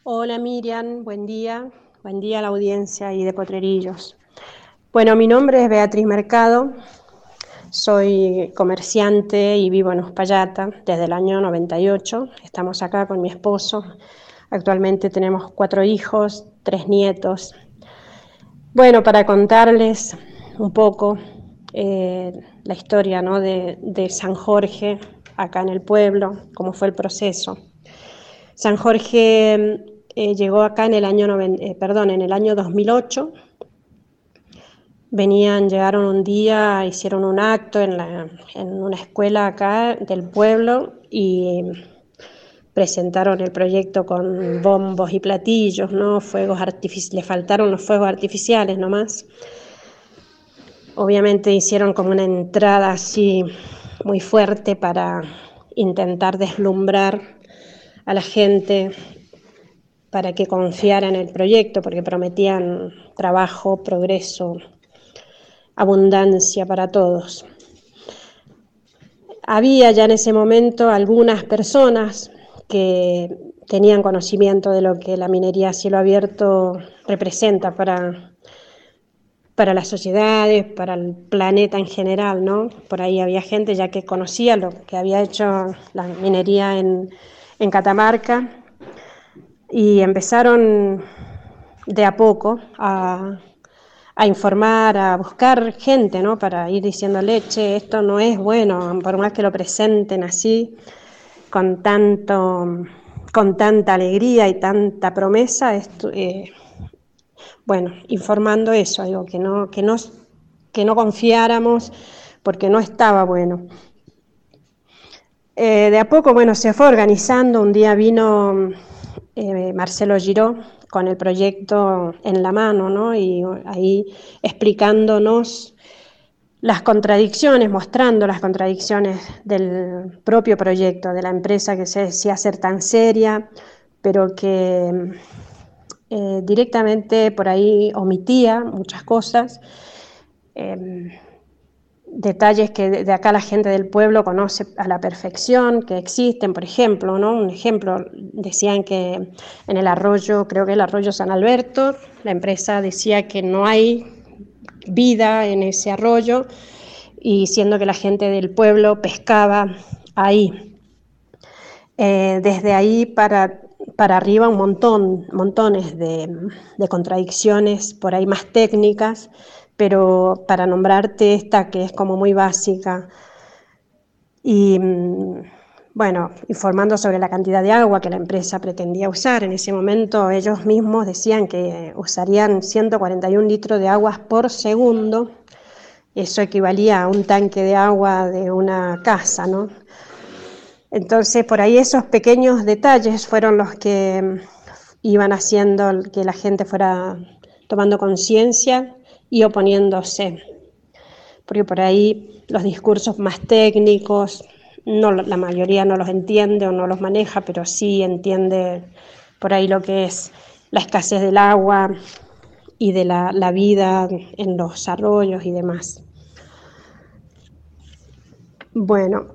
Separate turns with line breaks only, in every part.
Hola Miriam, buen día a la audiencia y de Potrerillos. Bueno, mi nombre es Beatriz Mercado, soy comerciante y vivo en Uspallata desde el año 98. Estamos acá con mi esposo, actualmente tenemos 4 hijos, 3 nietos. Bueno, para contarles un poco la historia, ¿no? de San Jorge acá en el pueblo, cómo fue el proceso. San Jorge llegó acá en el año 2008. Llegaron un día, hicieron un acto en una escuela acá del pueblo y presentaron el proyecto con bombos y platillos, ¿no? Le faltaron los fuegos artificiales nomás. Obviamente hicieron como una entrada así muy fuerte para intentar deslumbrar a la gente para que confiara en el proyecto, porque prometían trabajo, progreso, abundancia para todos. Había ya en ese momento algunas personas que tenían conocimiento de lo que la minería a cielo abierto representa para las sociedades, para el planeta en general, ¿no? Por ahí había gente ya que conocía lo que había hecho la minería en Catamarca y empezaron de a poco a informar, a buscar gente, ¿no? Para ir diciéndole, che, esto no es bueno, por más que lo presenten así, con tanta alegría y tanta promesa, bueno, informando eso, digo, que no confiáramos porque no estaba bueno. De a poco, bueno, se fue organizando. Un día vino Marcelo Giró con el proyecto en la mano, ¿no? Y ahí explicándonos las contradicciones, mostrando las contradicciones del propio proyecto, de la empresa que se decía ser tan seria, pero que directamente por ahí omitía muchas cosas. Detalles que de acá la gente del pueblo conoce a la perfección, que existen, por ejemplo, ¿no? Un ejemplo, decían que en el arroyo, creo que el arroyo San Alberto, la empresa decía que no hay vida en ese arroyo, y siendo que la gente del pueblo pescaba ahí. Desde ahí para arriba montones de contradicciones, por ahí más técnicas, pero para nombrarte esta que es como muy básica. Y bueno, informando sobre la cantidad de agua que la empresa pretendía usar. En ese momento ellos mismos decían que usarían 141 litros de agua por segundo. Eso equivalía a un tanque de agua de una casa, ¿no? Entonces, por ahí esos pequeños detalles fueron los que iban haciendo que la gente fuera tomando conciencia y oponiéndose. Porque por ahí los discursos más técnicos, la mayoría no los entiende o no los maneja, pero sí entiende por ahí lo que es la escasez del agua y de la vida en los arroyos y demás. Bueno,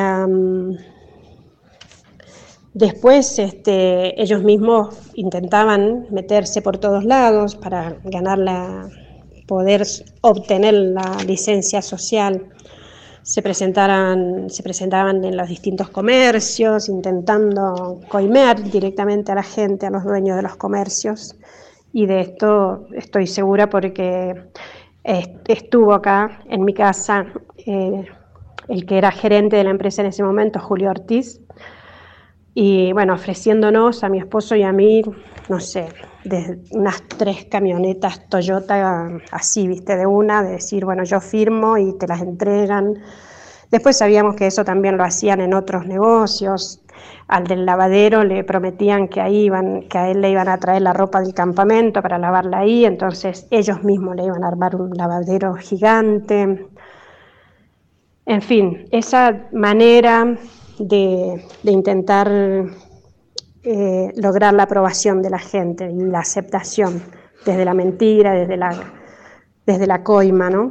después ellos mismos intentaban meterse por todos lados para poder obtener la licencia social. Se presentaban en los distintos comercios, intentando coimear directamente a la gente, a los dueños de los comercios. Y de esto estoy segura porque estuvo acá en mi casa el que era gerente de la empresa en ese momento, Julio Ortiz, y bueno, ofreciéndonos a mi esposo y a mí, no sé, de unas 3 camionetas Toyota, así, viste, de decir, bueno, yo firmo y te las entregan. Después sabíamos que eso también lo hacían en otros negocios. Al del lavadero le prometían que a él le iban a traer la ropa del campamento para lavarla ahí, entonces ellos mismos le iban a armar un lavadero gigante. En fin, esa manera de intentar lograr la aprobación de la gente y la aceptación desde la mentira, desde la coima, ¿no?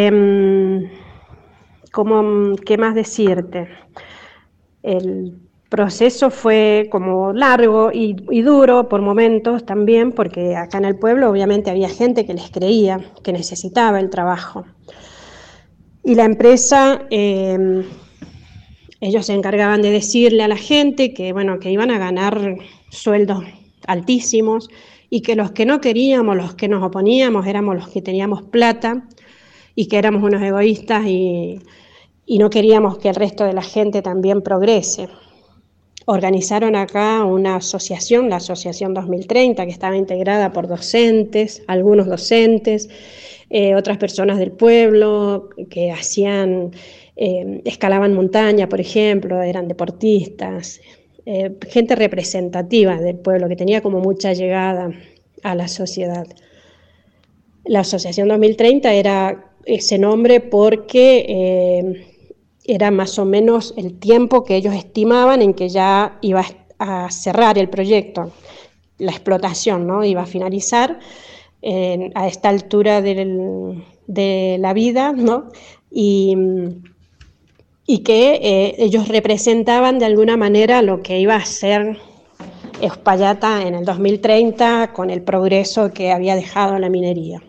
¿Qué más decirte? proceso fue como largo y duro por momentos también, porque acá en el pueblo obviamente había gente que les creía, que necesitaba el trabajo. Y la empresa, ellos se encargaban de decirle a la gente que, bueno, que iban a ganar sueldos altísimos y que los que no queríamos, los que nos oponíamos, éramos los que teníamos plata y que éramos unos egoístas y no queríamos que el resto de la gente también progrese. Organizaron acá una asociación, la Asociación 2030, que estaba integrada por docentes, algunos docentes, otras personas del pueblo que escalaban montaña, por ejemplo, eran deportistas, gente representativa del pueblo que tenía como mucha llegada a la sociedad. La Asociación 2030 era ese nombre porque era más o menos el tiempo que ellos estimaban en que ya iba a cerrar el proyecto, la explotación, ¿no? Iba a finalizar a esta altura de la vida, ¿no? Y que ellos representaban de alguna manera lo que iba a ser Uspallata en el 2030 con el progreso que había dejado la minería.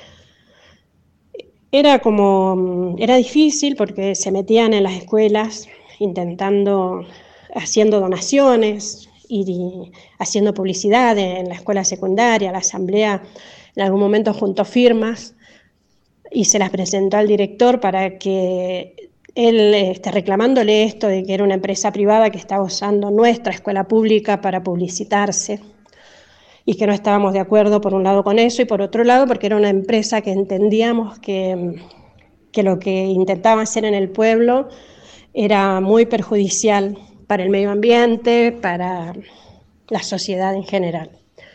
Era difícil porque se metían en las escuelas haciendo donaciones y haciendo publicidad en la escuela secundaria. La asamblea en algún momento juntó firmas y se las presentó al director para que él, reclamándole esto de que era una empresa privada que estaba usando nuestra escuela pública para publicitarse, y que no estábamos de acuerdo por un lado con eso y por otro lado porque era una empresa que entendíamos que lo que intentaban hacer en el pueblo era muy perjudicial para el medio ambiente, para la sociedad en general.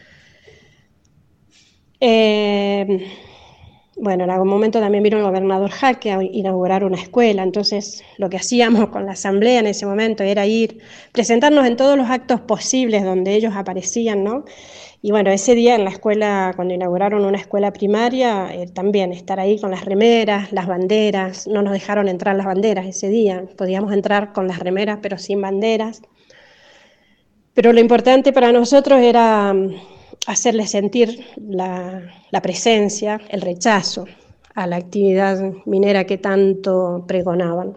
Bueno, en algún momento también vino el gobernador Jaque a inaugurar una escuela, entonces lo que hacíamos con la asamblea en ese momento era presentarnos en todos los actos posibles donde ellos aparecían, ¿no? Y bueno, ese día en la escuela, cuando inauguraron una escuela primaria, también estar ahí con las remeras, las banderas, no nos dejaron entrar las banderas ese día, podíamos entrar con las remeras pero sin banderas. Pero lo importante para nosotros era hacerles sentir la presencia, el rechazo a la actividad minera que tanto pregonaban.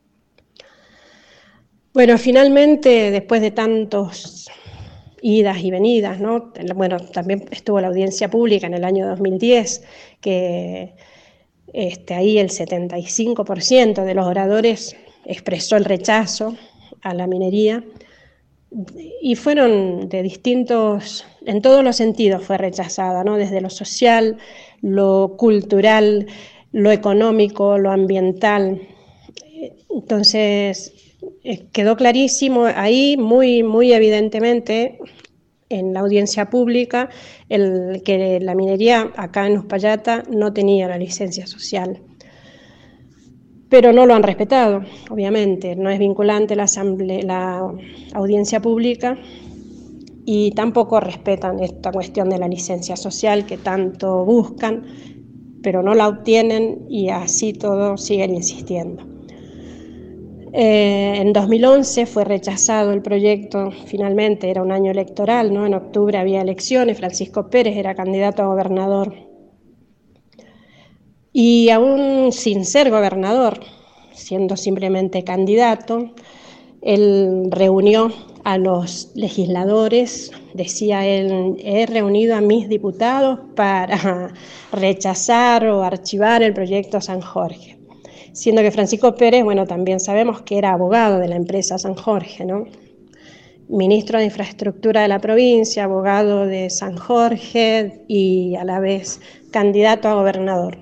Bueno, finalmente, después de tantos idas y venidas, ¿no? Bueno, también estuvo la audiencia pública en el año 2010, que ahí el 75% de los oradores expresó el rechazo a la minería, y fueron en todos los sentidos fue rechazada, ¿no? Desde lo social, lo cultural, lo económico, lo ambiental. Entonces, quedó clarísimo ahí, muy, muy evidentemente, en la audiencia pública, que la minería acá en Uspallata no tenía la licencia social. Pero no lo han respetado, obviamente, no es vinculante la audiencia pública y tampoco respetan esta cuestión de la licencia social que tanto buscan, pero no la obtienen y así todo siguen insistiendo. En 2011 fue rechazado el proyecto, finalmente era un año electoral, ¿no? En octubre había elecciones, Francisco Pérez era candidato a gobernador. Y aún sin ser gobernador, siendo simplemente candidato, él reunió a los legisladores, decía él, he reunido a mis diputados para rechazar o archivar el proyecto San Jorge. Siendo que Francisco Pérez, bueno, también sabemos que era abogado de la empresa San Jorge, ¿no? Ministro de Infraestructura de la provincia, abogado de San Jorge y a la vez candidato a gobernador.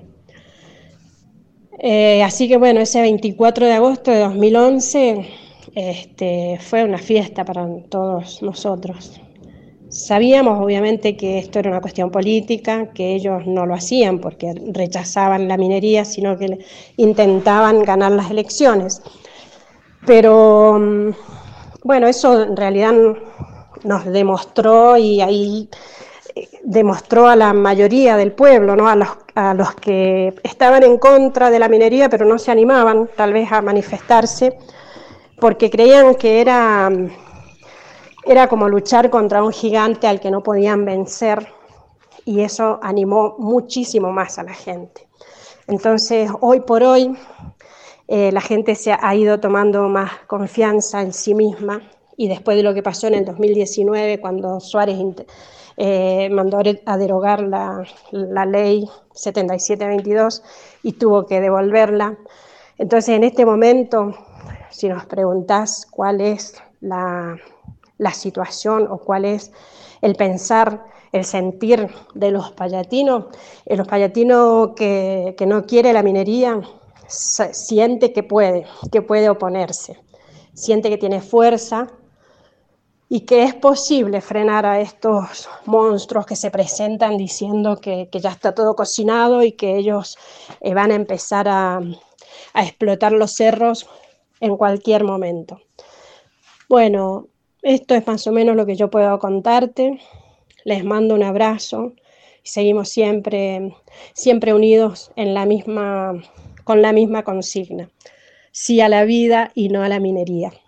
Así que bueno, ese 24 de agosto de 2011 fue una fiesta para todos nosotros. Sabíamos obviamente que esto era una cuestión política, que ellos no lo hacían porque rechazaban la minería, sino que intentaban ganar las elecciones. Pero bueno, eso en realidad nos demostró y ahí demostró a la mayoría del pueblo, ¿no? a los que estaban en contra de la minería pero no se animaban tal vez a manifestarse, porque creían que era como luchar contra un gigante al que no podían vencer, y eso animó muchísimo más a la gente. Entonces, hoy por hoy, la gente se ha ido tomando más confianza en sí misma, y después de lo que pasó en el 2019, cuando Suárez mandó a derogar la ley 7722 y tuvo que devolverla. Entonces, en este momento, si nos preguntás cuál es la situación o cuál es el pensar, el sentir de los payatinos que no quiere la minería, siente que puede oponerse, siente que tiene fuerza y que es posible frenar a estos monstruos que se presentan diciendo que ya está todo cocinado y que ellos van a empezar a explotar los cerros en cualquier momento. Bueno, esto es más o menos lo que yo puedo contarte. Les mando un abrazo y seguimos siempre unidos con la misma consigna. Sí a la vida y no a la minería.